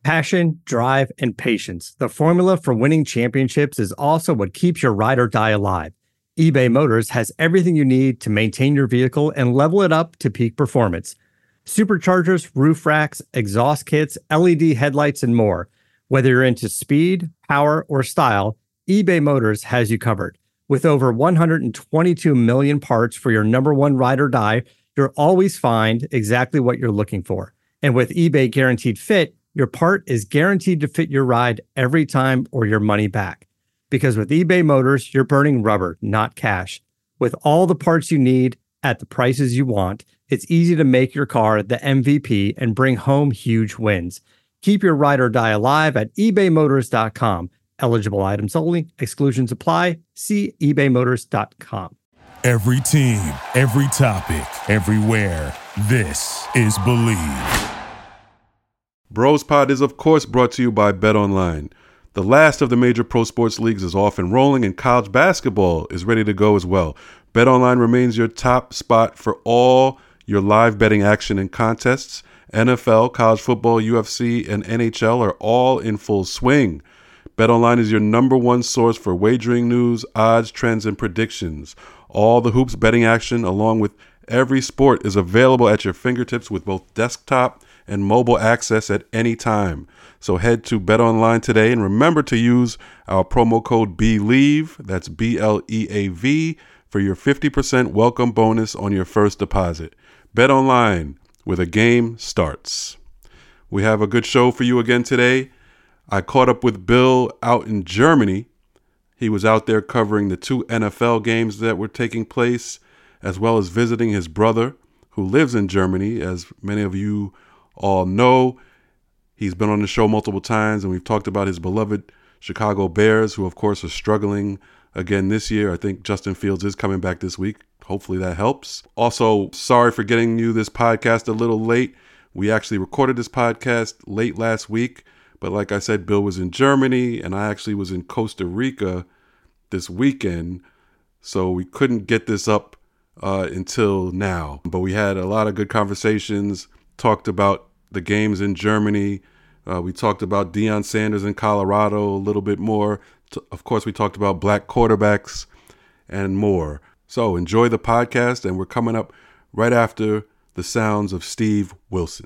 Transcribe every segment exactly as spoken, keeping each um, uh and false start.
Passion, drive, and patience. The formula for winning championships is also what keeps your ride or die alive. eBay Motors has everything you need to maintain your vehicle and level it up to peak performance. Superchargers, roof racks, exhaust kits, L E D headlights, and more. Whether you're into speed, power, or style, eBay Motors has you covered. With over one hundred twenty-two million parts for your number one ride or die, you'll always find exactly what you're looking for. And with eBay Guaranteed Fit, your part is guaranteed to fit your ride every time or your money back. Because with eBay Motors, you're burning rubber, not cash. With all the parts you need at the prices you want, it's easy to make your car the M V P and bring home huge wins. Keep your ride or die alive at ebay motors dot com. Eligible items only. Exclusions apply. See ebay motors dot com. Every team, every topic, everywhere. This is Believe. Bros Pod is, of course, brought to you by BetOnline. The last of the major pro sports leagues is off and rolling, and college basketball is ready to go as well. BetOnline remains your top spot for all your live betting action and contests. N F L, college football, U F C, and N H L are all in full swing. BetOnline is your number one source for wagering news, odds, trends, and predictions. All the hoops betting action, along with every sport, is available at your fingertips with both desktop and mobile access at any time. So head to BetOnline today and remember to use our promo code BELIEVE, that's B L E A V, for your fifty percent welcome bonus on your first deposit. BetOnline, where the game starts. We have a good show for you again today. I caught up with Bill out in Germany. He was out there covering the two N F L games that were taking place, as well as visiting his brother, who lives in Germany. As many of you all know, he's been on the show multiple times, and we've talked about his beloved Chicago Bears, who, of course, are struggling again this year. I think Justin Fields is coming back this week. Hopefully that helps. Also, sorry for getting you this podcast a little late. We actually recorded this podcast late last week, but like I said, Bill was in Germany, and I actually was in Costa Rica this weekend, so we couldn't get this up uh, until now. But we had a lot of good conversations, talked about the games in Germany. Uh, we talked about Deion Sanders in Colorado a little bit more. T- of course, we talked about black quarterbacks and more. So enjoy the podcast, and we're coming up right after the sounds of Steve Wilson.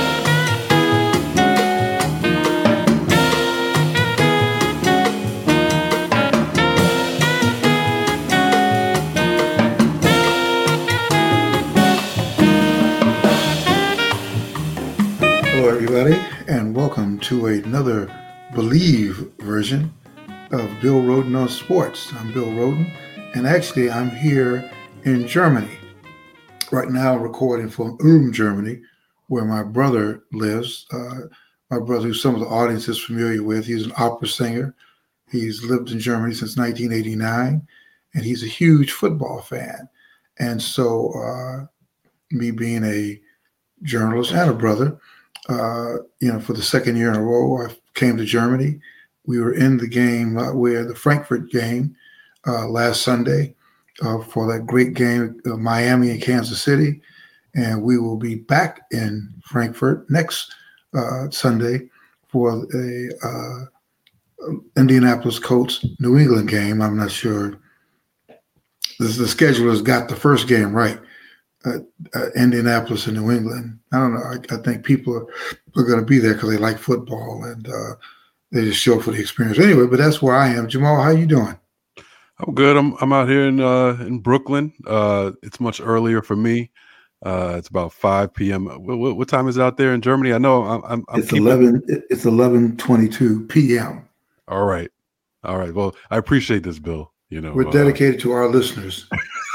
Hello, everybody, and welcome to another Believe version of Bill Rhoden on Sports. I'm Bill Rhoden, and actually I'm here in Germany right now, recording from Ulm, Germany, where my brother lives. Uh, my brother, who some of the audience is familiar with, he's an opera singer. He's lived in Germany since nineteen eighty-nine, and he's a huge football fan. And so, uh, me being a journalist and a brother, Uh, you know, for the second year in a row, I came to Germany. We were in the game uh, where the Frankfurt game uh, last Sunday uh, for that great game, uh, Miami and Kansas City. And we will be back in Frankfurt next uh, Sunday for a uh, Indianapolis Colts New England game. I'm not sure. The, the schedulers got the first game right. Uh, uh, Indianapolis and New England. I don't know. I, I think people are, are going to be there because they like football, and uh, they just show up for the experience. Anyway, but that's where I am. Jamal, how you doing? I'm good. I'm I'm out here in uh, in Brooklyn. Uh, it's much earlier for me. Uh, it's about five p.m. What, what, what time is it out there in Germany? I know I'm. I'm, I'm it's keeping... eleven. It's eleven twenty-two p.m. All right, all right. Well, I appreciate this, Bill. You know, we're dedicated uh, to our listeners.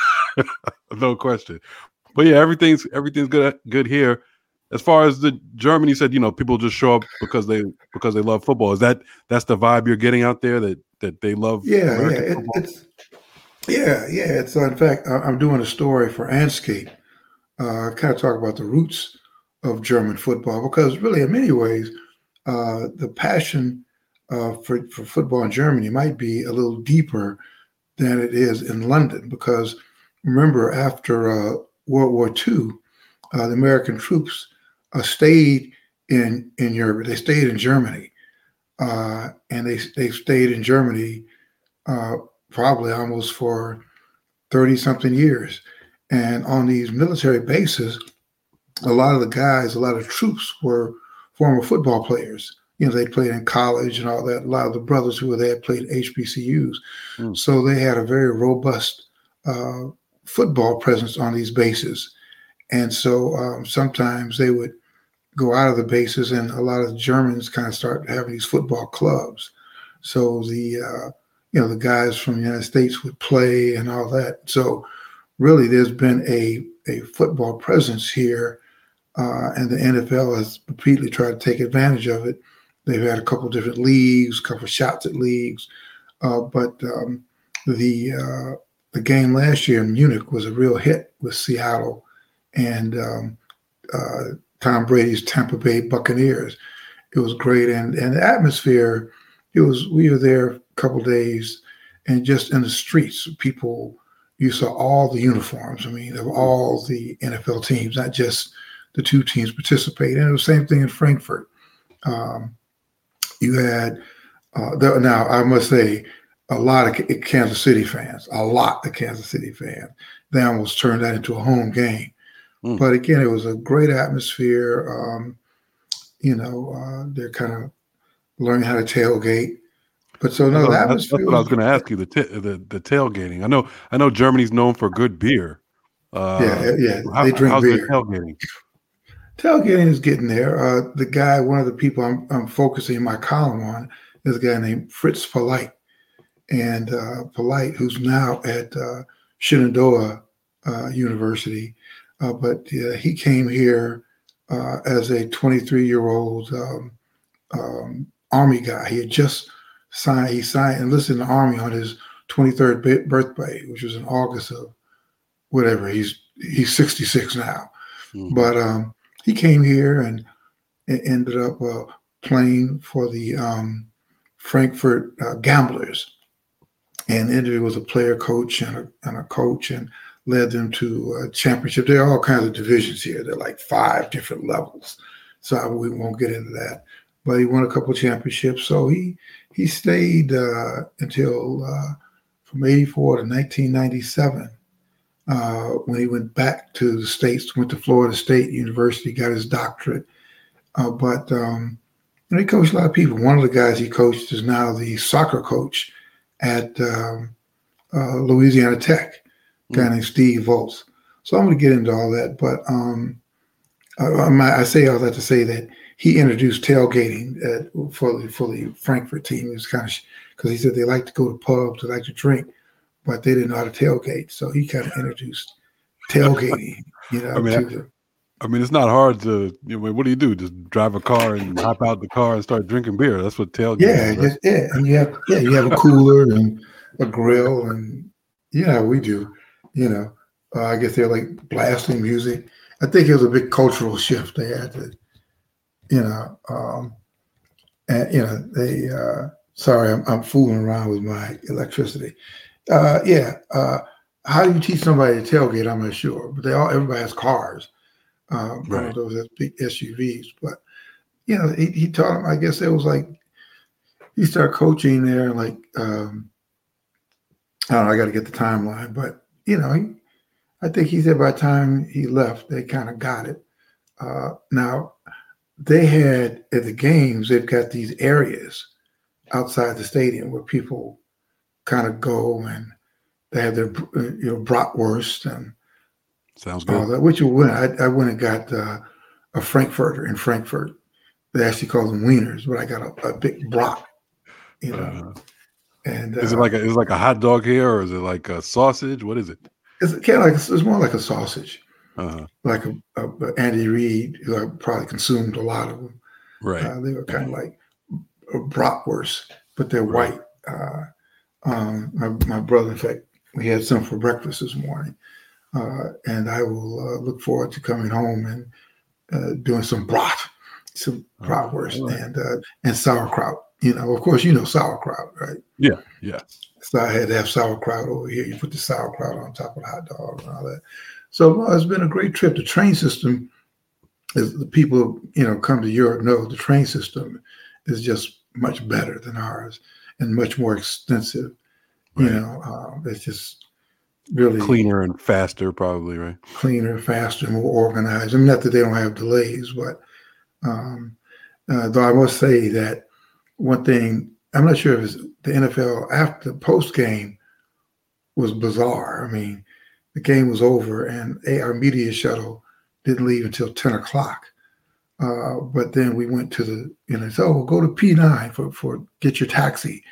No question. But yeah, everything's everything's good good here. As far as the Germany said, you know, people just show up because they because they love football. Is that that's the vibe you're getting out there, that that they love? Yeah, American yeah, it, it's yeah, yeah. It's uh, in fact, I'm doing a story for Anscape. Uh, kind of talk about the roots of German football, because really, in many ways, uh, the passion uh, for for football in Germany might be a little deeper than it is in London. Because remember, after uh, World War Two, uh, the American troops uh, stayed in in Europe. They stayed in Germany, uh, and they they stayed in Germany uh, probably almost for thirty something years. And on these military bases, a lot of the guys, a lot of troops were former football players. You know, they played in college and all that. A lot of the brothers who were there played H B C Us. Mm. So they had a very robust uh, football presence on these bases. And so um, sometimes they would go out of the bases, and a lot of the Germans kind of start having these football clubs. So the, uh, you know, the guys from the United States would play and all that. So really there's been a, a football presence here, uh, and the N F L has repeatedly tried to take advantage of it. They've had a couple of different leagues, a couple of shots at leagues, uh, but um, the uh, the game last year in Munich was a real hit with Seattle and um, uh, Tom Brady's Tampa Bay Buccaneers. It was great, and and the atmosphere. It was. We were there a couple of days, and just in the streets, people. You saw all the uniforms. I mean, of all the N F L teams, not just the two teams participating. And it was the same thing in Frankfurt. Um, you had uh, the, now I must say a lot of Kansas City fans, a lot of Kansas City fans. They almost turned that into a home game. Mm. But again, it was a great atmosphere. Um, you know, uh, they're kind of learning how to tailgate. But so no, that that's, that's what I was going to ask you. The, t- the the tailgating. I know. I know Germany's known for good beer. Uh, yeah, yeah. How, they drink how's beer. The tailgating? Tailgating is getting there. Uh, the guy, one of the people I'm, I'm focusing my column on, is a guy named Fritz Polite, and uh, Polite, who's now at uh, Shenandoah uh, University, uh, but uh, he came here uh, as a twenty-three-year-old um, um, Army guy. He had just signed. He signed enlisted in the Army on his twenty-third b- birthday, which was in August of whatever. He's he's sixty-six now, mm-hmm. but um, he came here and, and ended up uh, playing for the um, Frankfurt uh, Gamblers, and ended was a player coach and a, and a coach and led them to a championship. There are all kinds of divisions here. They're like five different levels. So I, we won't get into that. But he won a couple of championships. So he he stayed uh, until uh, from eighty-four to nineteen ninety-seven. Uh, when he went back to the States, went to Florida State University, got his doctorate. Uh, but um, and he coached a lot of people. One of the guys he coached is now the soccer coach at um, uh, Louisiana Tech, a guy mm. named Steve Volz. So I'm going to get into all that. But um, I, I say all that to say that he introduced tailgating at, for, the, for the Frankfurt team. It was kind of because he said they like to go to pubs, they like to drink, but they didn't know how to tailgate. So he kind of introduced tailgating, you know. I mean, to the, I mean, it's not hard to, you know, what do you do? Just drive a car and hop out the car and start drinking beer. That's what tailgating yeah, is. Right? Yeah, and you have, yeah, you have a cooler and a grill and, yeah, we do, you know. Uh, I guess they're like blasting music. I think it was a big cultural shift. They had to, you know, um, and, you know, they, uh, sorry, I'm, I'm fooling around with my electricity. Uh, yeah. Uh, how do you teach somebody to tailgate? I'm not sure, but they all, everybody has cars. Um, right. One of those big S U Vs, but you know, he, he taught them, I guess it was like, he started coaching there. Like, um, I don't know, I got to get the timeline, but you know, he, I think he said by the time he left, they kind of got it. Uh, now they had at the games, they've got these areas outside the stadium where people kind of go and they have their, you know, bratwurst and sounds good. All that, which you win. I, I went and got uh, a Frankfurter in Frankfurt. They actually call them wieners, but I got a, a big brat, you know. Uh, and uh, is it like a is it like a hot dog here, or is it like a sausage? What is it? It's kind of like it's more like a sausage, uh-huh. like a, a, a Andy Reid, who I probably consumed a lot of them. Right. Uh, they were kind of like a bratwurst, but they're right. white. Uh, um, my, my brother, in fact, we had some for breakfast this morning. Uh, and I will uh, look forward to coming home and uh, doing some brat, some bratwurst oh, right. and uh, and sauerkraut. You know, of course, you know sauerkraut, right? Yeah, yeah. So I had to have sauerkraut over here. You put the sauerkraut on top of the hot dog and all that. So well, it's been a great trip. The train system as the people, you know, come to Europe know the train system is just much better than ours and much more extensive. Right. You know, uh, it's just really cleaner and faster, probably, right? Cleaner, faster, more organized. I mean, not that they don't have delays, but um, uh, though I must say that one thing, I'm not sure if it's the N F L after the post game was bizarre. I mean, the game was over and our media shuttle didn't leave until ten o'clock. Uh, but then we went to the, you know, so oh, go to P nine for, for get your taxi.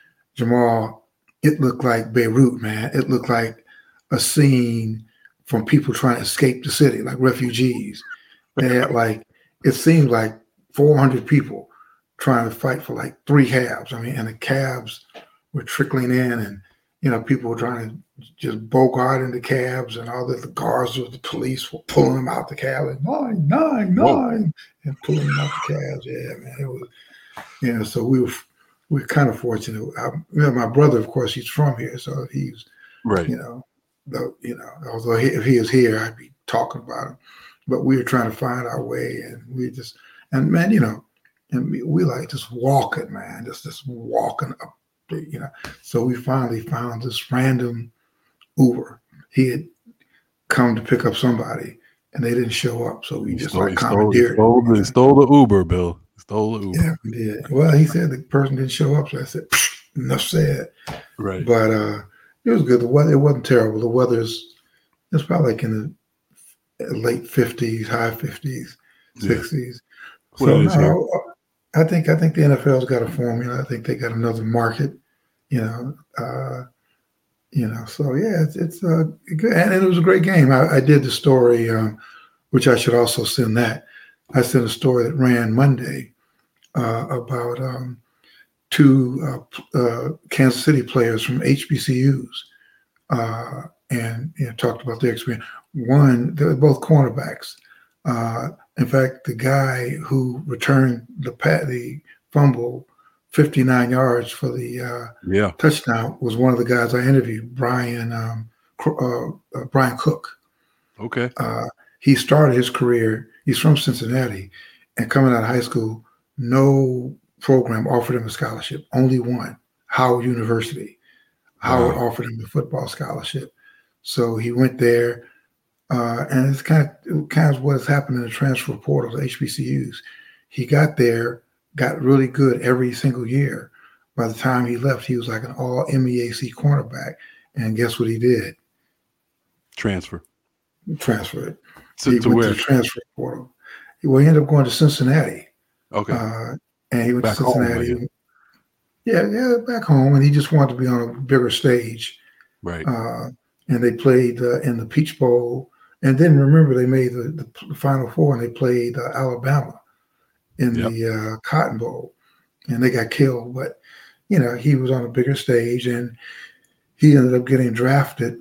Jamal, it looked like Beirut, man. It looked like a scene from people trying to escape the city, like refugees. They had like, it seemed like four hundred people trying to fight for like three cabs. I mean, and the cabs were trickling in and, you know, people were trying to just bogart into cabs and all the, the guards of the police were pulling them out the cab and nine, nine, nine, and pulling them out the cabs. Yeah, man, it was, you know, so we were, we were kind of fortunate. I, you know, my brother, of course, he's from here. So he's, right. you know, the, you know, although he, if he was here, I'd be talking about him, but we were trying to find our way and we just, and man, you know, and we, we like just walking, man, just, just walking up. You know, so we finally found this random Uber. He had come to pick up somebody, and they didn't show up. So we he just stole, like commandeered. Stole, stole, the, stole the Uber, Bill. Stole the Uber. Yeah, we did. Well, he said the person didn't show up, so I said, enough said. Right. But uh, it was good. The weather, it wasn't terrible. The weather's it's probably like in the late fifties, high fifties, sixties. Yeah. So now, I think I think the N F L's got a formula. I think they got another market, you know. Uh, you know, so yeah, it's, it's uh, good, and it was a great game. I, I did the story, um, which I should also send that. I sent a story that ran Monday uh, about um, two uh, uh, Kansas City players from H B C Us, uh, and you know, talked about their experience. One, they were both cornerbacks. Uh, in fact, the guy who returned the pat, the fumble, fifty-nine yards for the uh, yeah. touchdown, was one of the guys I interviewed, Brian um, uh, uh, Brian Cook. Okay. Uh, he started his career. He's from Cincinnati, and coming out of high school, no program offered him a scholarship. Only one, Howard University. Howard wow. offered him a football scholarship, so he went there. Uh, and it's kind of kind of what has happened in the transfer portal, H B C Us. He got there, got really good every single year. By the time he left, he was like an all M E A C cornerback. And guess what he did? Transfer. Transferred. To, he to went where? to the transfer portal. Well, he ended up going to Cincinnati. Okay. Uh, and he went back to Cincinnati. Home, yeah, yeah, back home. And he just wanted to be on a bigger stage. Right. Uh, and they played uh, in the Peach Bowl. And then remember, they made the, the Final Four, and they played uh, Alabama in yep. the uh, Cotton Bowl, and they got killed. But you know, he was on a bigger stage, and he ended up getting drafted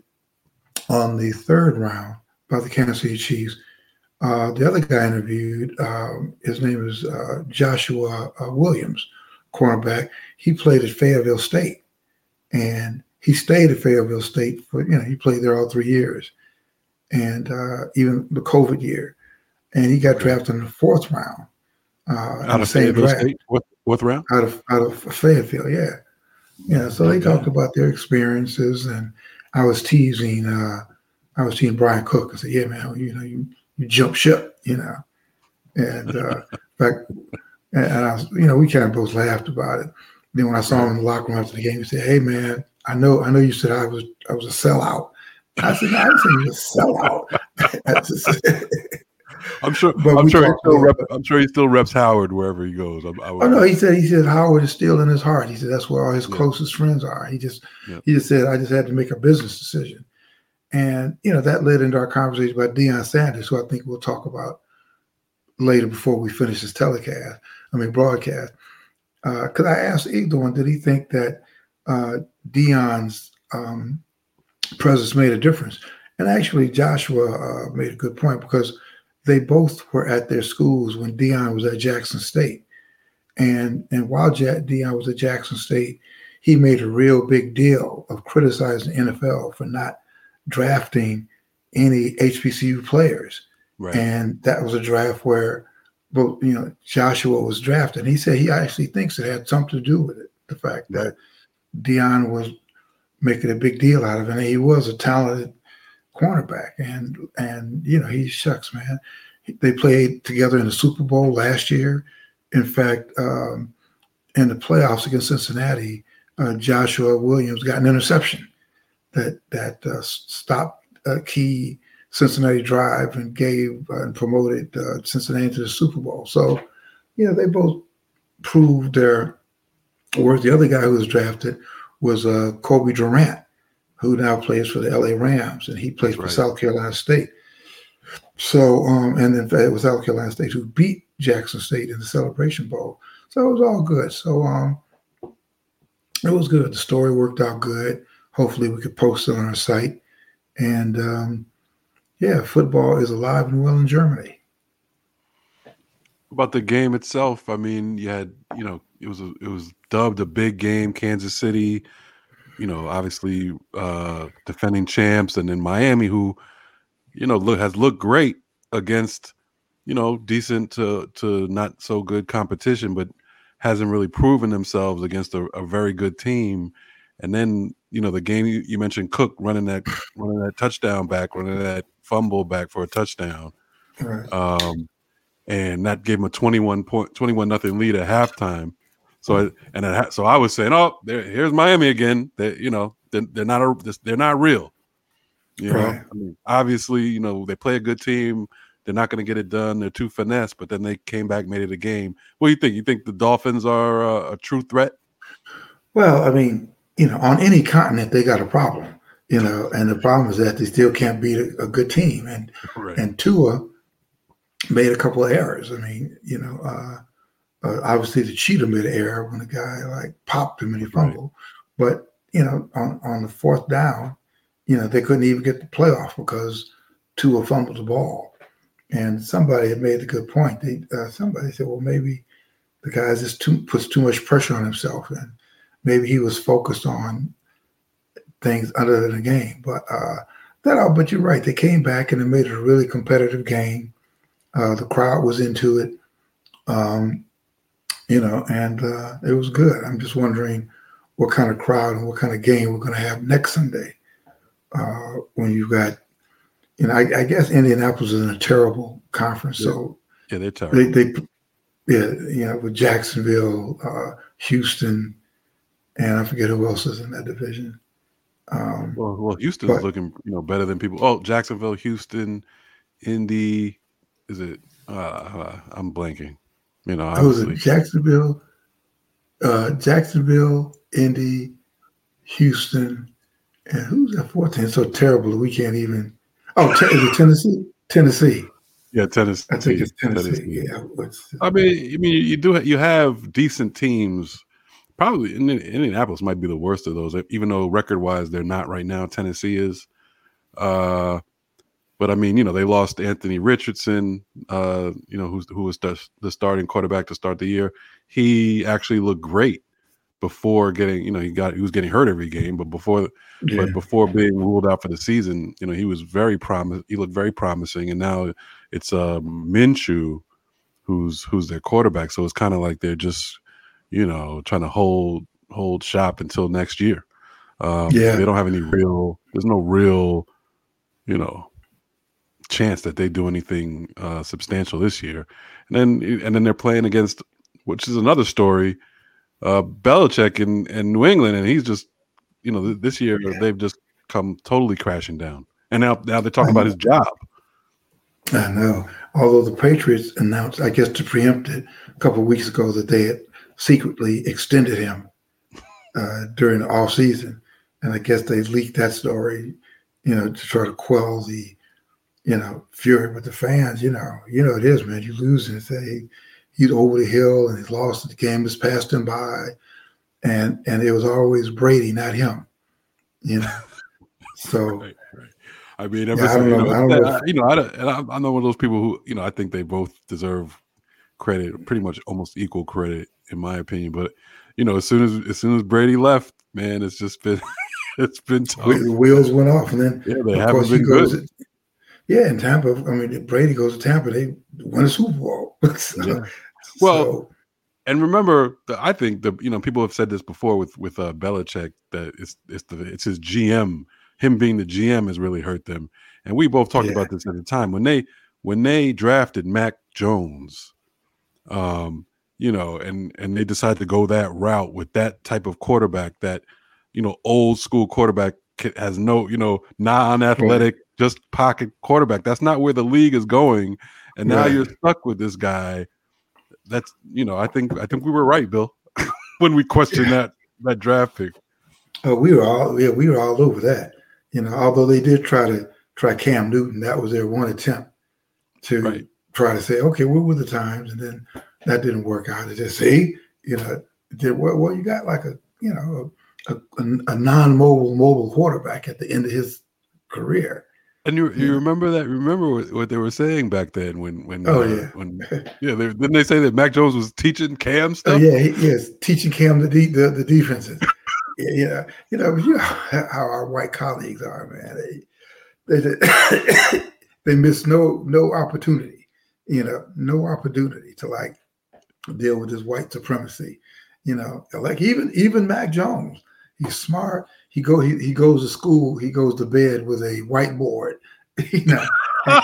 on the third round by the Kansas City Chiefs. Uh, the other guy interviewed, um, his name is uh, Joshua uh, Williams, cornerback. He played at Fayetteville State, and he stayed at Fayetteville State for you know he played there all three years. And uh, even the COVID year, and he got drafted in the fourth round. Uh, out of Fayetteville State, fourth, fourth round. Out of out of Fayetteville, yeah, yeah. So okay. they talked about their experiences, and I was teasing, uh, I was teasing Brian Cook. I said, "Yeah, man, you know, you you jump ship, you know." And uh, in fact, and I was, you know, we kind of both laughed about it. Then when I saw him in the locker room after the game, he said, "Hey, man, I know, I know, you said I was I was a sellout." I said, no, I didn't say you were a sellout. I'm sure. But I'm sure, he still rep, I'm sure he still reps Howard wherever he goes. I, I oh no, he said he said Howard is still in his heart. He said that's where all his yeah. closest friends are. He just yeah. he just said I just had to make a business decision, and you know that led into our conversation about Deion Sanders, who I think we'll talk about later before we finish this telecast. I mean broadcast. Because uh, I asked Igor, did he think that uh, Deion's um, presence made a difference? And actually, Joshua uh, made a good point because they both were at their schools when Deion was at Jackson State. And and while ja- Deion was at Jackson State, he made a real big deal of criticizing the N F L for not drafting any H B C U players. Right. And that was a draft where, both, you know, Joshua was drafted. And he said he actually thinks it had something to do with it. The fact Right. that Deion was making a big deal out of it. And he was a talented cornerback. And, and you know, he shucks, man. They played together in the Super Bowl last year. In fact, um, in the playoffs against Cincinnati, uh, Joshua Williams got an interception that that uh, stopped a key Cincinnati drive and gave uh, and promoted uh, Cincinnati to the Super Bowl. So, you know, they both proved their worth. The other guy who was drafted was uh, Kobe Durant, who now plays for the L A Rams, and he plays for Right. South Carolina State. So, um, and in fact, it was South Carolina State who beat Jackson State in the Celebration Bowl. So it was all good. So um, it was good. The story worked out good. Hopefully we could post it on our site. And um, yeah, football is alive and well in Germany. About the game itself, I mean, you had, you know, it was a, it was dubbed a big game. Kansas City, you know, obviously uh, defending champs, and then Miami, who, you know, look has looked great against, you know, decent to to not so good competition, but hasn't really proven themselves against a, a very good team. And then, you know, the game you, you mentioned, Cook running that running that touchdown back, running that fumble back for a touchdown. Right. Um, and that gave him a twenty-one point, twenty-one nothing lead at halftime. So, I, and at, so I was saying, oh, there, here's Miami again. They, you know, they're, they're not a, they're not real. You know, Right. I mean, obviously, you know, they play a good team. They're not going to get it done. They're too finesse, but then they came back, made it a game. What do you think? You think the Dolphins are a, a true threat? Well, I mean, you know, on any continent, they got a problem, you know, and the problem is that they still can't beat a, a good team. And, Right. and Tua made a couple of errors. I mean, you know, uh, uh, obviously the cheetah made an error when the guy like popped him and he fumbled. Right. But, you know, on, on the fourth down, you know, they couldn't even get the playoff because Tua fumbled the ball. And somebody had made a good point. They, uh, somebody said, well, maybe the guy just too, puts too much pressure on himself, and maybe he was focused on things other than the game. But uh, that all. But you're right. They came back and they made it a really competitive game. Uh, the crowd was into it, um, you know, and uh, it was good. I'm just wondering what kind of crowd and what kind of game we're going to have next Sunday uh, when you've got. You know, I, I guess Indianapolis is in a terrible conference. Yeah. So yeah, they're terrible. They, they, yeah, you know, with Jacksonville, uh, Houston, and I forget who else is in that division. Um, well, well, Houston's but, looking, you know, better than people. Oh, Jacksonville, Houston, Indy. Is it? Uh, uh, I'm blanking. You know, who was obviously. it? Jacksonville, uh, Jacksonville, Indy, Houston, and who's that fourth team? So terrible that we can't even. Oh, is it Tennessee? Tennessee. Yeah, Tennessee. I think it's Tennessee. Tennessee. Yeah. What's, I mean, I mean, you do you have decent teams. Probably Indianapolis might be the worst of those, even though record-wise they're not right now. Tennessee is, uh, but I mean, you know, they lost Anthony Richardson. Uh, you know, who's who was the, the starting quarterback to start the year. He actually looked great before getting, you know, he got he was getting hurt every game, but before, yeah. but before being ruled out for the season, you know, he was very promise. He looked very promising, and now it's uh, Minshew who's who's their quarterback. So it's kind of like they're just, you know, trying to hold hold shop until next year. Um, yeah, they don't have any real. There's no real, you know, chance that they do anything uh, substantial this year. And then and then they're playing against, which is another story. Uh, Belichick in, in New England, and he's just, you know, th- this year yeah. they've just come totally crashing down. And now, now they're talking about his job. I know. Although the Patriots announced, I guess to preempt it, a couple of weeks ago that they had secretly extended him uh, during the off season, and I guess they leaked that story, you know, to try to quell the, you know, fury with the fans. You know, you know it is, man. You lose and say. He's over the hill and he's lost. The game has passed him by, and and it was always Brady, not him. You know, so right, right. I mean, ever yeah, I don't know. You know, I don't know. you know, I, and I, I'm not one of those people who, you know, I think they both deserve credit, pretty much almost equal credit, in my opinion. But you know, as soon as as soon as Brady left, man, it's just been it's been tough. The wheels went off, and then yeah, they of haven't course been he goes. good. Yeah, in Tampa, I mean, Brady goes to Tampa, they win a Super Bowl. so, Yeah. Well, so, and remember, the, I think the you know people have said this before with with uh, Belichick that it's it's the it's his G M, him being the G M has really hurt them. And we both talked yeah, about this at the time when they when they drafted Mac Jones, um, you know, and and they decided to go that route with that type of quarterback, that you know old school quarterback ca- has no you know non-athletic, just pocket quarterback. That's not where the league is going, and now right. you're stuck with this guy. That's you know I think I think we were right, Bill, when we questioned that that draft pick. Oh, we were all yeah, we were all over that. You know, although they did try to try Cam Newton, that was their one attempt to Right. try to say, okay, what were the times, and then that didn't work out. They just say, you know, did well, well, you got like a you know a, a, a non-mobile mobile quarterback at the end of his career. And you you Yeah. remember that? Remember what, what they were saying back then when when Oh uh, yeah, when yeah they, didn't they say that Mac Jones was teaching Cam oh stuff? yeah, he, yes, teaching Cam the de- the, the defenses. Yeah, yeah, you know, you know how our white colleagues are, man. They they they miss no no opportunity, you know, no opportunity to like deal with this white supremacy, you know. Like even even Mac Jones, he's smart. He go he, he goes to school. He goes to bed with a whiteboard, you know. and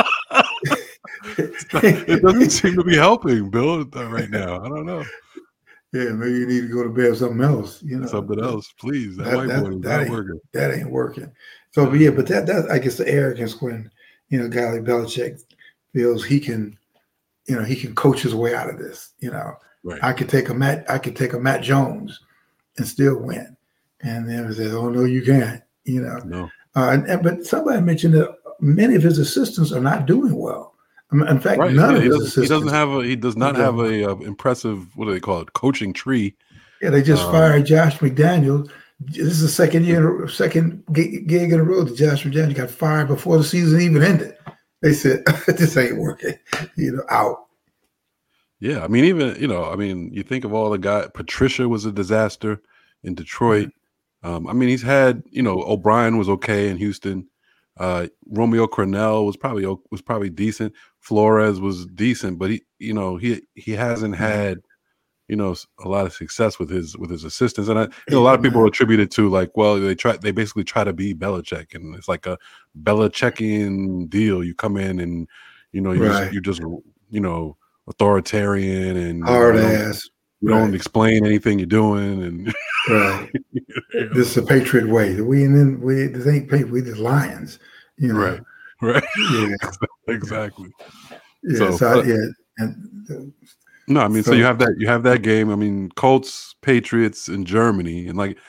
It doesn't seem to be helping, Bill, right now. I don't know. Yeah, maybe you need to go to bed with something else, you know. Something else, please. That, That whiteboard that is that not ain't working. that ain't working. So, but yeah, but that that I guess the arrogance when you know a guy like Belichick feels he can, you know, he can coach his way out of this. You know, Right. I could take a Matt I could take a Matt Jones and still win, and then he says, "Oh no, you can't." You know, No. uh, and, and but somebody mentioned that many of his assistants are not doing well. I mean, in fact, Right. none Yeah, of he his doesn't. He assistants. doesn't have a. He does not doing have well. a, uh impressive. What do they call it? Coaching tree. Yeah, they just Um, fired Josh McDaniels. This is the second year, second gig, gig in a row that Josh McDaniels got fired before the season even ended. They said this ain't working, you know, out. Yeah, I mean, even you know, I mean, you think of all the guys. Patricia was a disaster in Detroit. Um, I mean, he's had you know O'Brien was okay in Houston. Uh, Romeo Crennel was probably o- was probably decent. Flores was decent, but he you know he he hasn't had you know s- a lot of success with his with his assistants, and I, you know a lot of people attribute it to like, well, they try they basically try to be Belichick, and it's like a Belichickian deal. You come in and you know you just Right. you just you know authoritarian, and you, know, Hard you don't ass. you don't Right. explain anything you're doing, and Right. you know, This is a patriot way. We and then we this ain't patriot. We the lions. You know. right, right, Yeah. exactly. Yeah. So, So I, but yeah, and uh, no, I mean, so so you have that you have that game. I mean, Colts, Patriots in Germany, and like,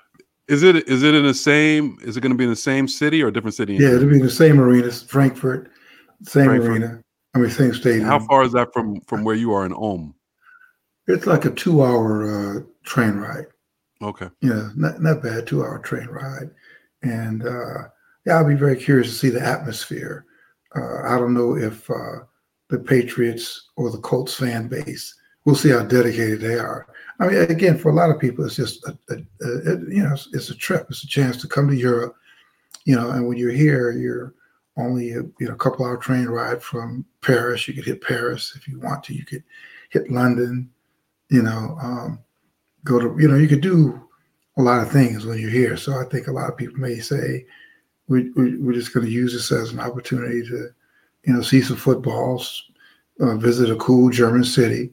is it is it in the same? Is it going to be in the same city or a different city in yeah, it'll Germany? be the same arenas, Frankfurt, same Frankfurt. arena. I mean, same And how stadium. far is that from from where you are in Ulm? It's like a two-hour uh, train ride. Okay. Yeah, not not bad, two-hour train ride. And uh, yeah, I'll be very curious to see the atmosphere. Uh, I don't know if uh, the Patriots or the Colts fan base. We'll see how dedicated they are. I mean, again, for a lot of people, it's just a, a, a it, you know, it's, it's a trip. It's a chance to come to Europe. You know, and when you're here, you're only a you know a couple hour train ride from Paris. You could hit Paris if you want to. You could hit London. You know, um, go to you know you could do a lot of things when you're here. So I think a lot of people may say we, we we're just going to use this as an opportunity to you know see some footballs, uh, visit a cool German city,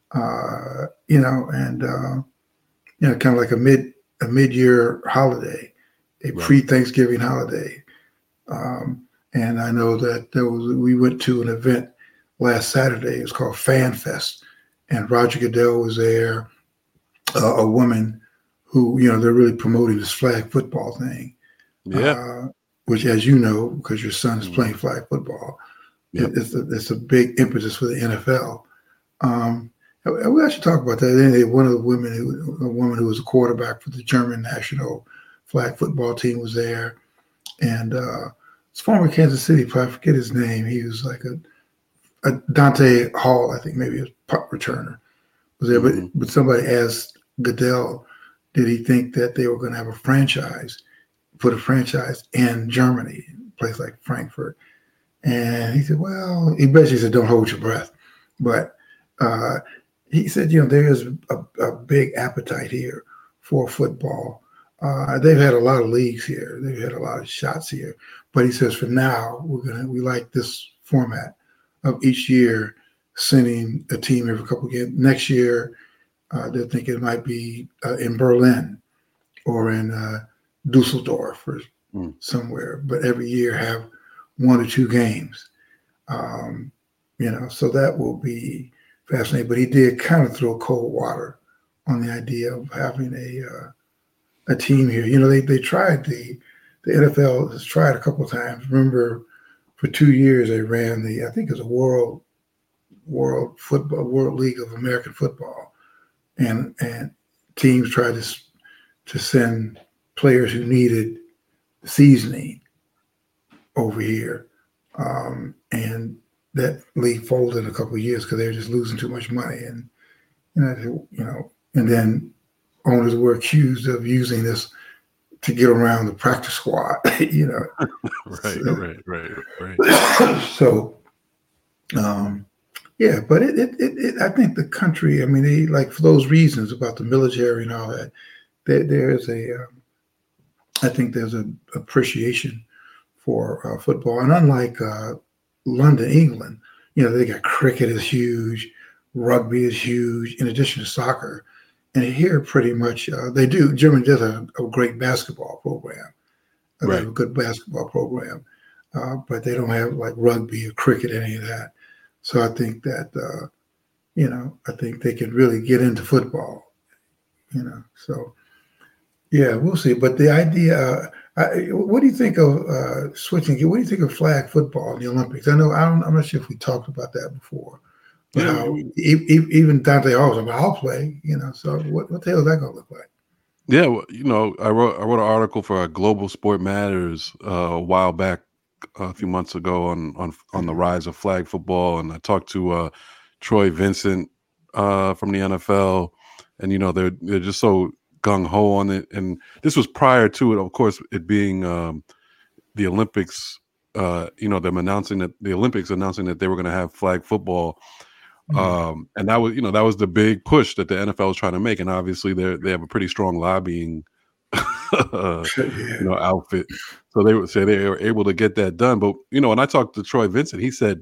uh, you know, and uh, you know kind of like a mid a mid year holiday, a Right. pre Thanksgiving holiday. Um, and I know that there was we went to an event last Saturday. It was called Fan Fest, and Roger Goodell was there. Uh, a woman who you know they're really promoting this flag football thing, Yeah. uh, which, as you know, because your son is Mhm. playing flag football, Yep. it, it's a, it's a big impetus for the N F L. Um, and we actually talked about that. Then one of the women, who, a woman who was a quarterback for the German national flag football team, was there, and uh, it's former Kansas City player. I forget his name. He was like a, a Dante Hall, I think, maybe a punt returner was there. Mhm. But but somebody asked Goodell, did he think that they were going to have a franchise, put a franchise in Germany, a place like Frankfurt? And he said, well, he basically said, don't hold your breath. But uh, he said, you know, there is a, a big appetite here for football. Uh, they've had a lot of leagues here. They've had a lot of shots here. But he says, for now, we're gonna we like this format of each year sending a team every couple of games. Next year, uh, they're thinking it might be uh, in Berlin or in uh, Dusseldorf or mm. somewhere. But every year have one or two games. Um, you know, so that will be fascinating. But he did kind of throw cold water on the idea of having a uh, a team here. You know, they they tried the the N F L has tried a couple of times. Remember, for two years they ran the I think it was a world world football World League of American Football, and and teams tried to to send players who needed seasoning over here, um, and that league folded in a couple of years because they were just losing too much money, and you know, you know, and then owners were accused of using this to get around the practice squad, you know. right, so, right, right, right. So, um, yeah, but it, it, it, it, I think the country, I mean, they, like for those reasons about the military and all that, there, there's a, um, I think there's an appreciation for uh, football. And unlike uh, London, England, you know, they got cricket is huge, rugby is huge, in addition to soccer. And here, pretty much, uh, they do. Germany does a, a great basketball program. They right. have a good basketball program, uh, but they don't have like rugby or cricket, any of that. So I think that, uh, you know, I think they can really get into football, you know. So, yeah, we'll see. But the idea, uh, I, what do you think of uh, switching? What do you think of flag football in the Olympics? I know I don't, I'm not sure if we talked about that before. But yeah, how, we, even Dante Hall was like, I'll play, you know. So what, what the hell is that going to look like? Yeah, well, you know, I wrote I wrote an article for Global Sport Matters uh, a while back, uh, a few months ago, on on on the rise of flag football, and I talked to uh, Troy Vincent uh, from the N F L, and you know they're they're just so gung ho on it, and this was prior to it, of course, it being um, the Olympics. Uh, you know, them announcing that the Olympics announcing that they were going to have flag football. Um, and that was, you know, that was the big push that the N F L was trying to make, and obviously they they have a pretty strong lobbying, uh, you know, outfit. So they would say they were able to get that done. But you know, when I talked to Troy Vincent, he said,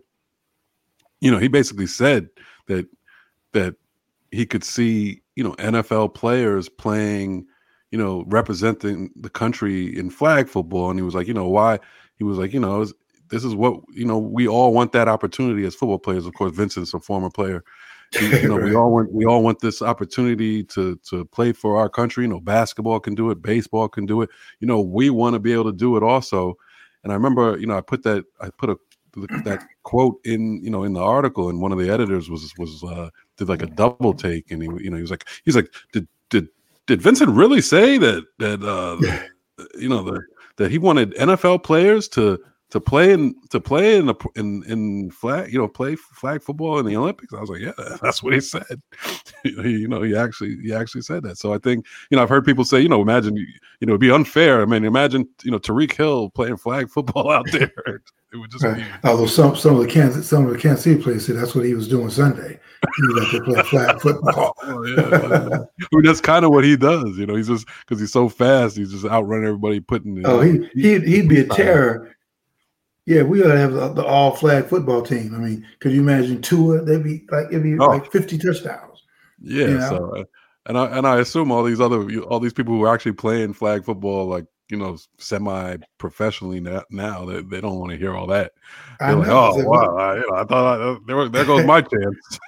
you know, he basically said that that he could see, you know, N F L players playing, you know, representing the country in flag football, and he was like, you know, why? He was like, you know, it was, this is what, you know, we all want that opportunity as football players. Of course, Vincent's a former player. You, you know, right. we all want we all want this opportunity to to play for our country. You know, basketball can do it, baseball can do it. You know, we want to be able to do it also. And I remember, you know, I put that I put a that quote in, you know, in the article, and one of the editors was was uh, did like a double take, and he, you know, he was like, he's like, did did did Vincent really say that that uh, you know that that he wanted N F L players to to play in to play in the in in flag, you know, play flag football in the Olympics? I was like, yeah, that's what he said. you know, he actually he actually said that. So I think, you know, I've heard people say, you know, imagine, you know, it'd be unfair. I mean, imagine, you know, Tyreek Hill playing flag football out there. It would just right. be. Although some some of the Kansas some of the Kansas City players said that's what he was doing Sunday. He was out there playing flag football. oh, yeah. I mean, that's kind of what he does. You know, he's just because he's so fast, he's just outrunning everybody. Putting. Oh, he he'd, he'd be a terror. Yeah, we ought to have the, the all flag football team. I mean, could you imagine Tua? They'd be like it'd be oh. like fifty touchdowns. Yeah. You know? So, and I and I assume all these other all these people who are actually playing flag football, like, you know, semi professionally now, now they, they don't want to hear all that. They're I like, know. oh wow, I, you know, I thought I, there, there goes my chance.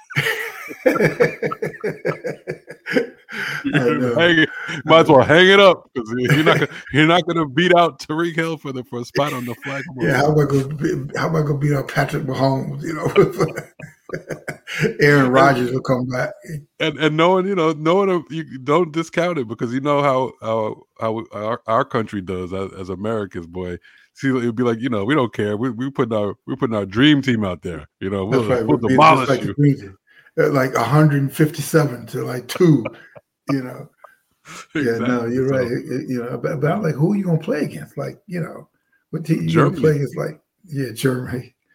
hang it, might as well hang it up, because you're not gonna, you're not going to beat out Tyreek Hill for the for a spot on the flag. Yeah, how am I going to how am I going to beat out Patrick Mahomes? You know, Aaron Rodgers will come back, and and knowing, you know, knowing you don't discount it, because you know how how, how our, our country does as, as Americans, boy. See, it'd be like, you know, we don't care. We we putting our we putting our dream team out there. You know, we'll, right. we'll demolish like you. Like one hundred fifty-seven to like two, you know. Exactly. Yeah, no, you're so, right. It, you know, but, but I'm like, who are you gonna play against? Like, you know, what team you gonna play against? Like, yeah, Germany.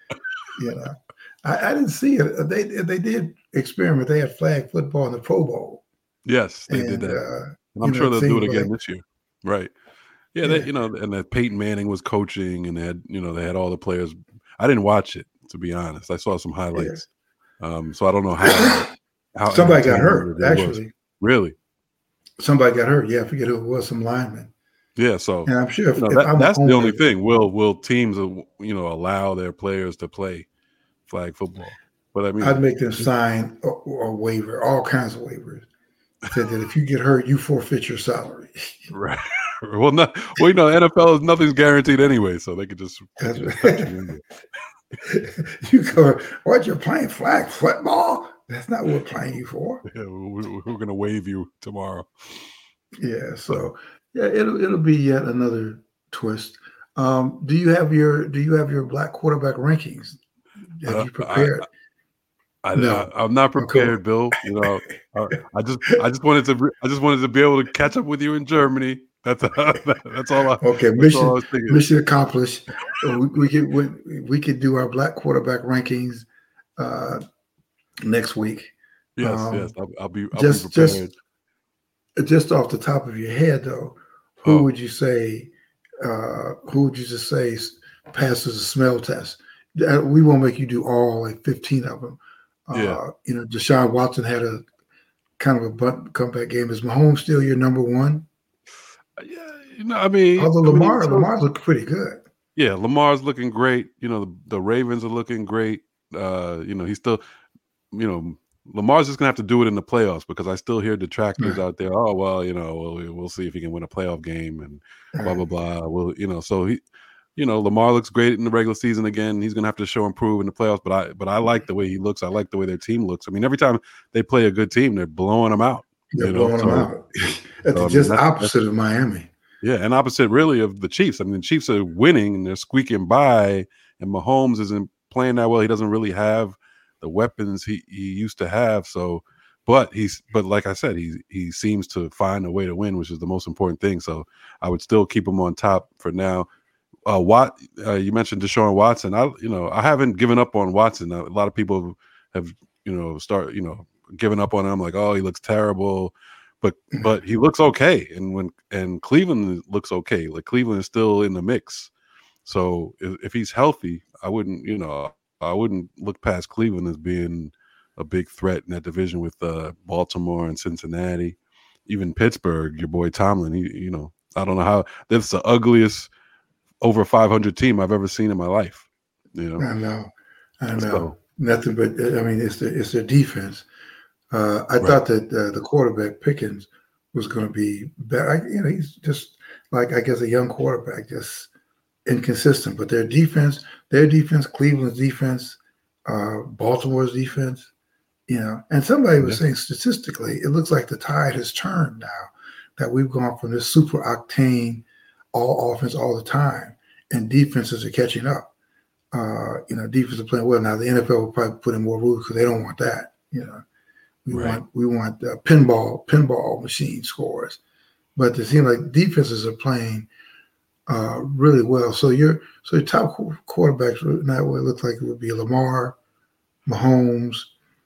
You know, I, I didn't see it. They they did experiment. They had flag football in the Pro Bowl. Yes, they and, did that. Uh, and I'm know, sure they'll do it again like, this year. Right. Yeah, yeah. They, you know, and that Peyton Manning was coaching, and they had, you know, they had all the players. I didn't watch it, to be honest. I saw some highlights, yeah. um, so I don't know how. how Somebody got hurt, actually. Was. Really? Somebody got hurt. Yeah, I forget who it was. Some lineman. Yeah, so and I'm sure if, you know, if that, I'm that's owner, the only thing. Will will teams, you know, allow their players to play flag football? But I mean, I'd make them sign a, a waiver, all kinds of waivers. Said that if you get hurt, you forfeit your salary. Right. Well, not well. You know, N F L is nothing's guaranteed anyway, so they could just. They could just you go, what? You're playing flag football? That's not what we're playing you for. Yeah, we, we're going to waive you tomorrow. Yeah. So yeah, it'll it'll be yet another twist. Um, do you have your Do you have your black quarterback rankings? Have uh, you prepared? I, I, no, I, I'm not prepared, okay. Bill. You know, I, I just, I just wanted to, I just wanted to be able to catch up with you in Germany. That's, that's all. I, okay, mission, all I mission accomplished. we, we could, we, we could do our black quarterback rankings uh, next week. Yes, um, yes, I'll, I'll be, I'll just, be prepared. Just, just off the top of your head, though, who oh. would you say? Uh, who would you just say passes a smell test? We won't make you do all like fifteen of them. Uh, yeah. You know, Deshaun Watson had a kind of a butt comeback game. Is Mahomes still your number one? Yeah, you know, I mean, although Lamar, I mean, Lamar's looking pretty good. Yeah, Lamar's looking great. You know, the, the Ravens are looking great. Uh, you know, he's still, you know, Lamar's just gonna have to do it in the playoffs because I still hear detractors right. out there. Oh well, you know, we'll, we'll see if he can win a playoff game and blah blah blah. Well, you know, so he. You know, Lamar looks great in the regular season again. He's going to have to show improve in the playoffs, but I but I like the way he looks. I like the way their team looks. I mean, every time they play a good team, they're blowing them out. They're you blowing know? them so, out. That's so, just I mean, that's, opposite that's, of Miami. Yeah, and opposite really of the Chiefs. I mean, the Chiefs are winning and they're squeaking by, and Mahomes isn't playing that well. He doesn't really have the weapons he, he used to have. So, but he's but like I said, he he seems to find a way to win, which is the most important thing. So I would still keep him on top for now. Uh, Watt, uh, you mentioned Deshaun Watson. I, you know, I haven't given up on Watson. A lot of people have, you know, start, you know, given up on him. Like, oh, he looks terrible, but but he looks okay. And when and Cleveland looks okay. Like Cleveland is still in the mix. So if, if he's healthy, I wouldn't, you know, I wouldn't look past Cleveland as being a big threat in that division with uh, Baltimore and Cincinnati, even Pittsburgh. Your boy Tomlin. He, you know, I don't know how that's the ugliest over five hundred team I've ever seen in my life. You know, I know, I know. So, Nothing but I mean, it's the it's their defense. Uh, I right. thought that uh, the quarterback Pickens was going to be better. I, you know, he's just like I guess a young quarterback, just inconsistent. But their defense, their defense, Cleveland's defense, uh, Baltimore's defense, you know. And somebody was yeah. saying statistically, it looks like the tide has turned now. That we've gone from this super octane all offense all the time, and defenses are catching up. Uh, you know, defenses are playing well now. The N F L will probably put in more rules because they don't want that. You know, we right. want we want uh, pinball pinball machine scores, but it seems like defenses are playing uh, really well. So your so your top quarterbacks now what it looks like it would be Lamar, Mahomes,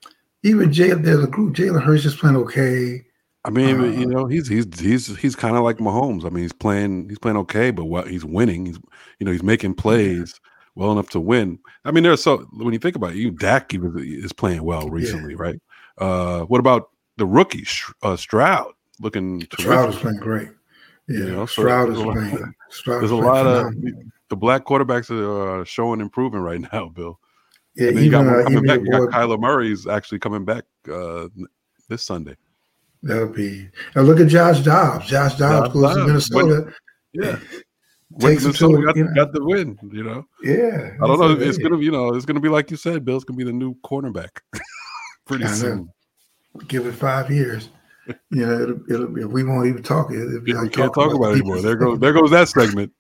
even Jay. There's a group. Jalen Hurts is playing okay. I mean, uh, you know, he's he's he's he's kind of like Mahomes. I mean, he's playing he's playing okay, but what he's winning, he's you know he's making plays yeah. well enough to win. I mean, there's so when you think about it, you Dak even is playing well recently, yeah. right? Uh, what about the rookie uh, Stroud looking? Terrific. Stroud is playing great. Yeah, you know, so Stroud is playing. Stroud there's is a lot phenomenal. of the black quarterbacks are uh, showing improvement right now, Bill. Yeah, even, you got more uh, coming back. You got boy, Kyler Murray's actually coming back uh, this Sunday. That'll be. Now look at Josh Dobbs. Josh Dobbs Josh goes Dobbs. to Minnesota. When, yeah, takes Minnesota to, got, you know. got the win. You know. Yeah. I don't know. It's gonna, you know, it's gonna be like you said, Bill's gonna be the new cornerback pretty I soon. Know. Give it five years. You know, it'll, it'll be. We won't even talk. It'll be yeah, like we can't talk talk about, about it anymore. There goes. segment. There goes that segment.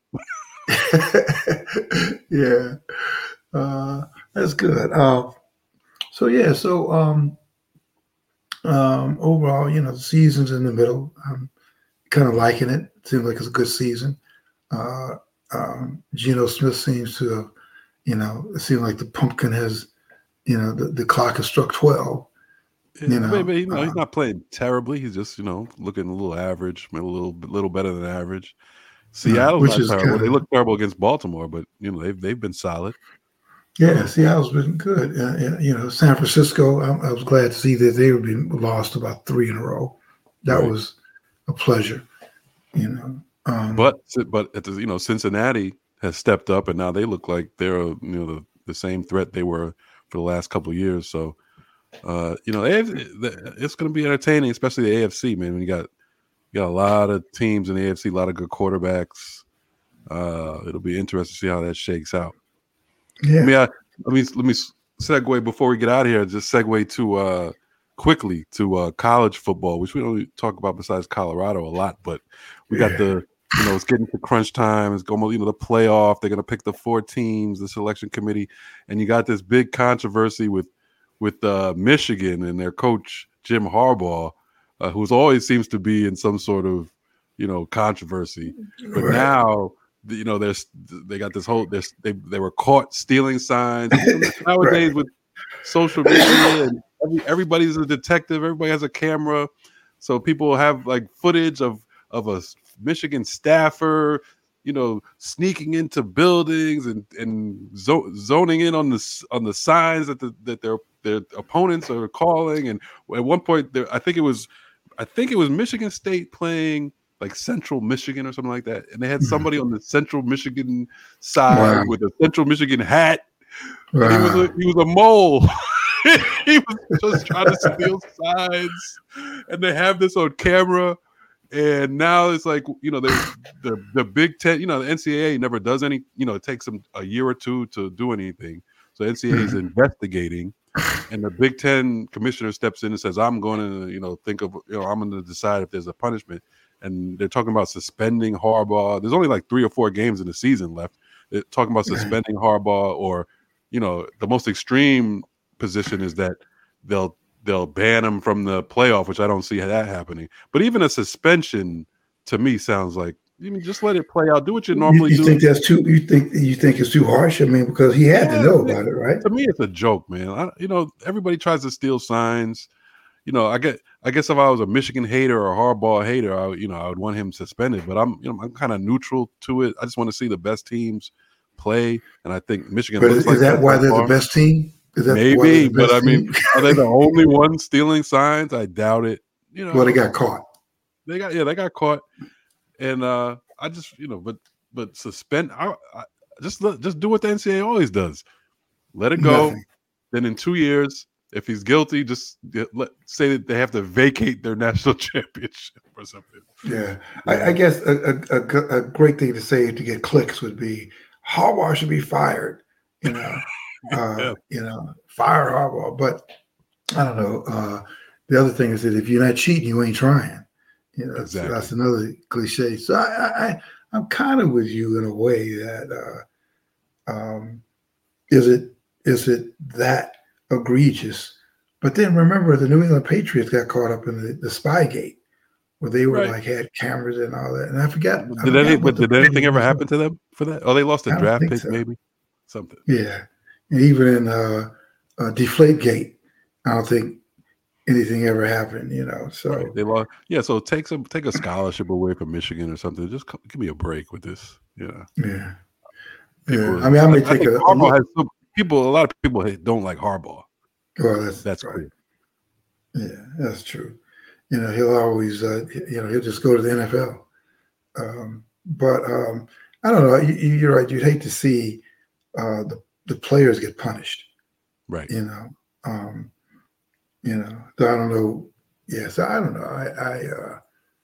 yeah, uh, that's good. Uh, so yeah, so. Um, Um, overall, you know, the season's in the middle. I'm kind of liking it. Seems like it's a good season. Uh, um, Geno Smith seems to have, You know, it seems like the pumpkin has, you know, the, the clock has struck twelve. Yeah, you know, but, but, you know uh, he's not playing terribly. He's just, you know, looking a little average, maybe a little little better than average. Seattle's which not is terrible. kinda, They look terrible against Baltimore, but you know they've they've been solid. Yeah, Seattle's been good. Uh, and, you know, San Francisco, I, I was glad to see that they would be lost about three in a row. That Right. was a pleasure, you know. Um, But but at the, you know, Cincinnati has stepped up, and now they look like they're, you know, the, the same threat they were for the last couple of years. So, uh, you know, they have, it's going to be entertaining, especially the A F C, man. When you got you got a lot of teams in the A F C, a lot of good quarterbacks. Uh, it'll be interesting to see how that shakes out. yeah. I mean, I, let me let me segue before we get out of here. Just segue to uh, quickly to uh, college football, which we don't really talk about besides Colorado a lot. But we got Yeah. the, you know, it's getting to crunch time. It's going, you know, the playoff. They're going to pick the four teams, the selection committee, and you got this big controversy with with uh, Michigan and their coach Jim Harbaugh, uh, who's always seems to be in some sort of, you know, controversy. But Right. now, you know, there's they got this whole there's they they were caught stealing signs. Nowadays Right. with social media and every, everybody's a detective, everybody has a camera, so people have like footage of of a Michigan staffer, you know, sneaking into buildings and and zo- zoning in on the on the signs that the, that their their opponents are calling. And at one point, there, I think it was I think it was Michigan State playing like Central Michigan or something like that, and they had somebody on the Central Michigan side Wow. with a Central Michigan hat, and he was Wow. a, he was a mole. He was just trying to steal signs, and they have this on camera. And now it's like, you know, the the the Big Ten, you know, the N C double A never does any, you know, it takes them a year or two to do anything. So N C double A is investigating, and the Big Ten commissioner steps in and says, I'm going to, you know, think of, you know, I'm going to decide if there's a punishment. And they're talking about suspending Harbaugh. There's only like three or four games in the season left. They're talking about suspending Harbaugh, or, you know, the most extreme position is that they'll they'll ban him from the playoff, which I don't see that happening. But even a suspension to me sounds like, you mean, just let it play out. Do what you normally you, you do. think that's too? You think you think it's too harsh? I mean, because he had Yeah, to know man. about it, right? To me, it's a joke, man. I, you know, everybody tries to steal signs. You know, I get. I guess if I was a Michigan hater or a Harbaugh hater, I, you know, I would want him suspended. But I'm, you know, I'm kind of neutral to it. I just want to see the best teams play, and I think Michigan But looks is, like is that that why so they're far. the best team? Is that why they're Maybe, the but best I mean, team? are they the only ones stealing signs? I doubt it. You know, Well, they got caught. they got yeah, they got caught, and uh I just, you know, but but suspend. I, I just let, just do what the N C double A always does. Let it go. Nothing. Then in two years, if he's guilty, just get, let say that they have to vacate their national championship or something. Yeah, I, I guess a, a, a, a great thing to say to get clicks would be Harbaugh should be fired. You know, uh, Yeah. you know, fire Harbaugh. But I don't know. Uh, the other thing is that if you're not cheating, you ain't trying. You know, that's, Exactly. that's another cliche. So I, I, I I'm kind of with you in a way that uh, um, is it is it that egregious? But then remember, the New England Patriots got caught up in the, the Spygate, where they were Right. like had cameras and all that. And I forgot. I Did forgot any, what but the did anything ever was. happen to them for that? Oh, they lost a I don't draft think pick, so. maybe something. Yeah, and even in uh, uh, Deflategate, I don't think anything ever happened. You know, so Right. They lost. Yeah. So take some, take a scholarship away from Michigan or something. Just come, give me a break with this. Yeah. yeah, People, yeah. I mean, I may I take think a, a Harbaugh look. has some people. A lot of people hate- don't like Harbaugh. Well, that's That's right. clear. Yeah, that's true. You know, he'll always, uh, you know, he'll just go to the N F L. Um, but um, I don't know. You, you're right. You'd hate to see uh, the the players get punished. Right. You know, um, you know. So I don't know. Yes, I don't know. I I, uh,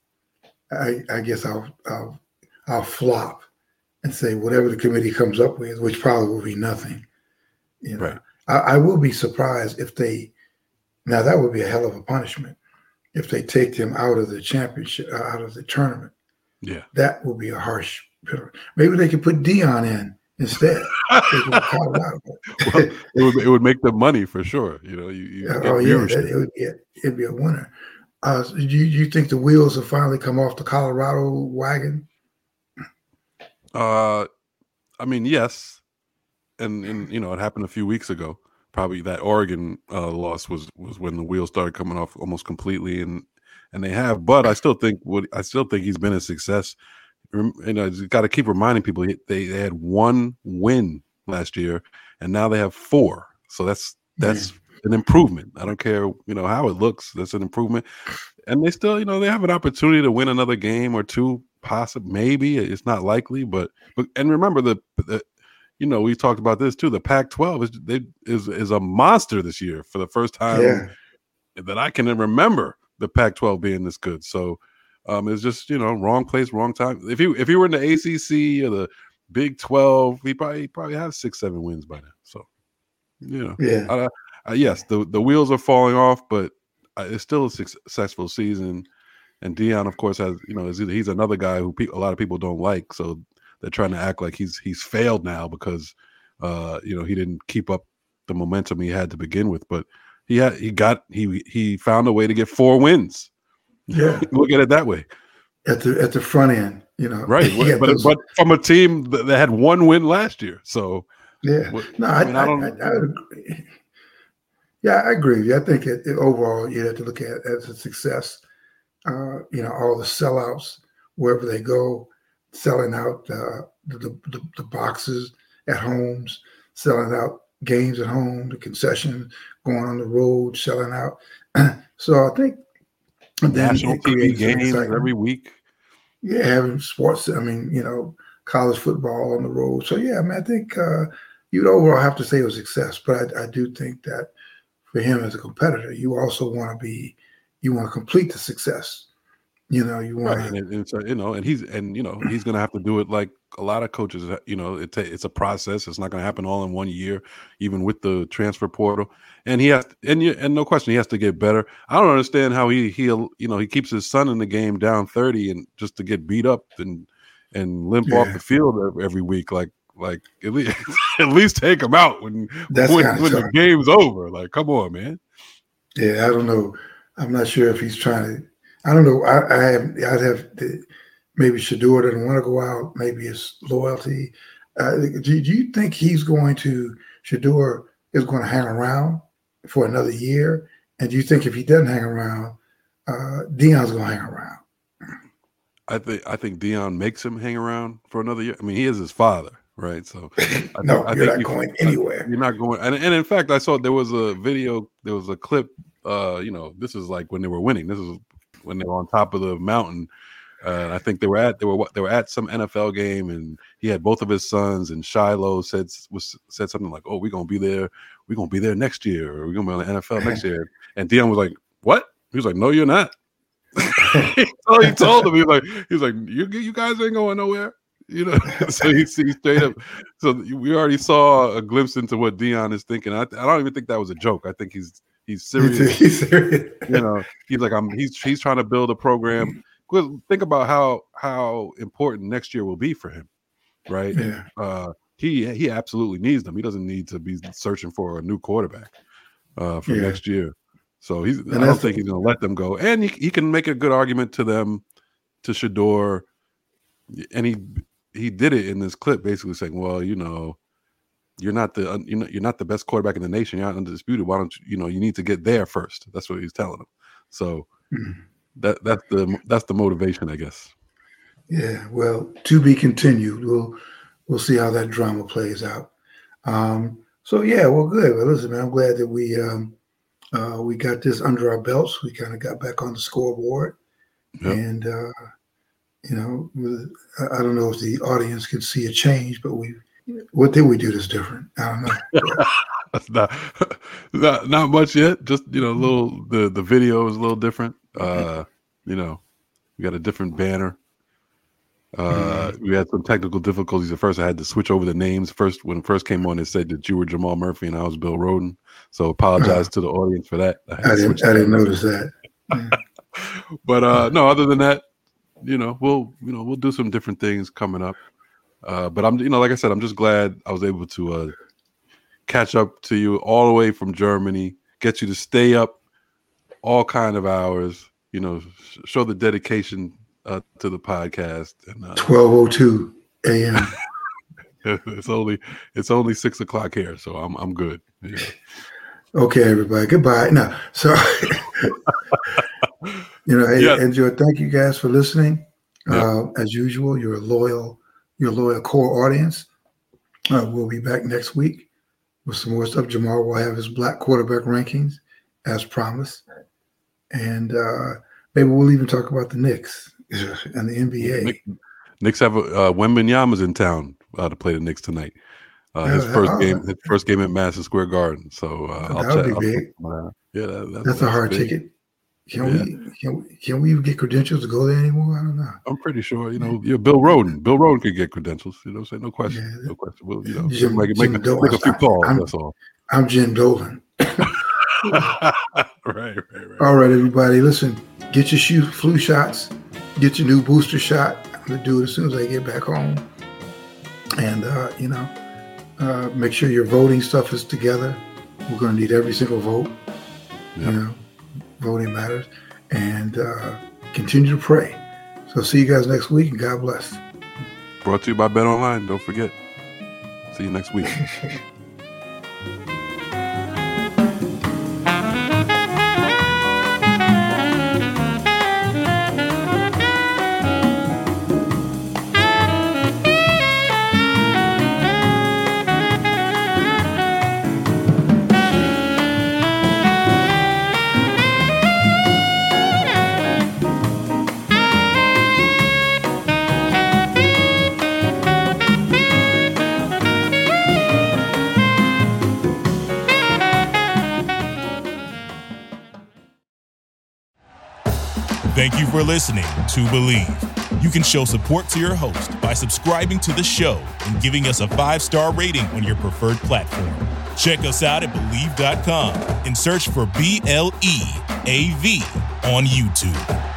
I I guess I'll I'll I'll flop and say whatever the committee comes up with, which probably will be nothing. You know, Right. I, I will be surprised if they. Now that would be a hell of a punishment if they take them out of the championship, uh, out of the tournament. Yeah. That will be a harsh penalty. Maybe they could put Dion in instead. They can call it out. Well, it would it would make them money for sure. You know, you, you Yeah, get oh yeah, viewership. that, it would be a, it'd be a winner. Uh, so you you think the wheels have finally come off the Colorado wagon? Uh, I mean, yes. and and you know it happened a few weeks ago. Probably that Oregon uh, loss was was when the wheels started coming off almost completely, and and they have. But I still think what I still think he's been a success. You know, you got to keep reminding people they they had one win last year, and now they have four. So that's that's yeah. an improvement. I don't care, you know, how it looks. That's an improvement, and they still, you know, they have an opportunity to win another game or two, possibly. Maybe it's not likely, but but and remember the. the You know, we talked about this too. The Pac twelve is they, is is a monster this year for the first time yeah. that I can remember. The Pac twelve being this good, so um, it's just you know wrong place, wrong time. If he if he were in the A C C or the Big twelve, he probably he probably have six seven wins by now. So you know, yeah, I, I, yes, the the wheels are falling off, but it's still a successful season. And Deion, of course, has you know is he's another guy who pe- a lot of people don't like. So. They're trying to act like he's he's failed now because uh, you know he didn't keep up the momentum he had to begin with. But he had he got he he found a way to get four wins. Yeah, look at it that way. At the at the front end, you know, right? but those... but from a team that had one win last year, so yeah. What, no, I, I, mean, I, I don't. I, I agree. Yeah, I agree with you. I think it, it, overall you have to look at it as a success. Uh, you know, all the sellouts wherever they go. Selling out uh, the, the the boxes at homes, selling out games at home, the concession, going on the road, selling out. So I think national T V games every week. Yeah, having sports. I mean, you know, college football on the road. So yeah, I mean, I think uh, you'd overall have to say it was a success. But I, I do think that for him as a competitor, you also want to be, you want to complete the success. You know, you want right. and, and so, you know, and he's and you know he's going to have to do it like a lot of coaches. You know, it ta- it's a process. It's not going to happen all in one year, even with the transfer portal. And he has, and you, and no question, he has to get better. I don't understand how he he'll you know he keeps his son in the game down thirty and just to get beat up and and limp yeah. off the field every week. Like like at least at least take him out when That's when, when the game's over. Like, come on, man. Yeah, I don't know. I'm not sure if he's trying to. I don't know. I, I have. I'd have to, maybe Shedeur doesn't want to go out. Maybe it's loyalty. Uh, do, do you think he's going to Shedeur is going to hang around for another year? And do you think if he doesn't hang around, uh, Deion's going to hang around? I think I think Deion makes him hang around for another year. I mean, he is his father, right? So I no, I you're think not going anywhere. You're not going. And, and in fact, I saw there was a video. There was a clip. Uh, you know, this is like when they were winning. This is when they were on top of the mountain. Uh, I think they were at they were they were at some N F L game, and he had both of his sons. And Shiloh said was said something like, "Oh, we're gonna be there. We're gonna be there next year. Or we're gonna be on the N F L next year." And Deion was like, "What?" He was like, "No, you're not." So he told him, he was like, "He was like, you you guys ain't going nowhere." You know. So he, he straight up. So we already saw a glimpse into what Deion is thinking. I, I don't even think that was a joke. I think he's he's serious. He's serious. You know, he's like, I'm. He's he's trying to build a program. Think about how how important next year will be for him, right? Yeah. Uh, he he absolutely needs them. He doesn't need to be searching for a new quarterback uh, for yeah. next year. So he's. And I don't think he's going to let them go. And he, he can make a good argument to them, to Shedeur, and he he did it in this clip, basically saying, "Well, you know, you're not the you know you're not the best quarterback in the nation. You're not undisputed. Why don't you you know you need to get there first?" That's what he's telling them. So. Mm-hmm. That that's the that's the motivation, I guess. Yeah, well, to be continued. We'll we'll see how that drama plays out. Um, so yeah, well, good. Well, listen, man, I'm glad that we um, uh, we got this under our belts. We kind of got back on the scoreboard, yep. and uh, you know, I don't know if the audience can see a change, but we what did we do that's different? I don't know. That's not, not not much yet. Just you know, a little the the video is a little different. Uh, you know, we got a different banner. Uh, mm-hmm. We had some technical difficulties at first. I had to switch over the names. First, when it first came on, it said that you were Jamal Murphy and I was Bill Rhoden. So apologize uh, to the audience for that. I, I didn't. I didn't notice that. Yeah. But uh, no, other than that, you know, we'll you know we'll do some different things coming up. Uh, but I'm you know, like I said, I'm just glad I was able to uh, catch up to you all the way from Germany, get you to stay up all kind of hours, you know, sh- show the dedication uh, to the podcast. And uh, twelve oh two a.m. It's only it's only six o'clock here, so I'm I'm good. Yeah. Okay, everybody. Goodbye. Now, so you know, Yeah. enjoy. Thank you guys for listening. Yeah. Uh, as usual, you're a loyal, your loyal core audience. Uh, we'll be back next week with some more stuff. Jamal will have his black quarterback rankings as promised, and uh, maybe we'll even talk about the Knicks and the N B A. Knicks, Knicks have a uh, Wembanyama's in town uh, to play the Knicks tonight. Uh, his Yeah, first oh, game, his first game at Madison Square Garden. So uh, that I'll would check. be I'll big. check him out. Yeah, that, that's, That's a hard big. ticket. Can Yeah. we can we can we even get credentials to go there anymore? I don't know. I'm pretty sure. You know, you're Bill Roden. Bill Roden could get credentials. You know, what I'm saying no question. Yeah. No question. We'll, you know, Jim- make, Jim make, a, Dolan. make a few calls. I'm- That's all. I'm Jim Dolan. right, right, right. All right, everybody, listen. Get your shoe, flu shots. Get your new booster shot. I'm gonna do it as soon as I get back home. And uh, you know, uh, make sure your voting stuff is together. We're gonna need every single vote. Yeah. You know, voting matters. And uh, continue to pray. So see you guys next week, and God bless. Brought to you by Bet Online. Don't forget. See you next week. Thank you for listening to Believe. You can show support to your host by subscribing to the show and giving us a five-star rating on your preferred platform. Check us out at Believe dot com and search for B L E A V on YouTube.